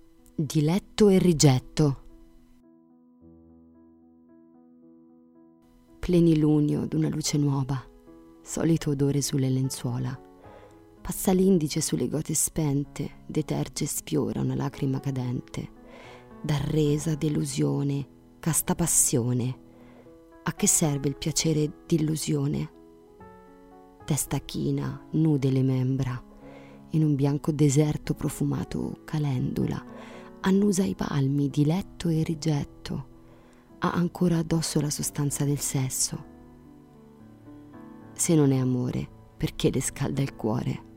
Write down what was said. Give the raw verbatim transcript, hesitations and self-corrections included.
Diletto e rigetto. Plenilunio d'una luce nuova, solito odore sulle lenzuola. Passa l'indice sulle gote spente, deterge e sfiora una lacrima cadente. D'arresa, delusione, casta passione. A che serve il piacere d'illusione? Testa china, nude le membra, in un bianco deserto profumato calendula, annusa i palmi, diletto e rigetto, ha ancora addosso la sostanza del sesso. Se non è amore, perché le scalda il cuore?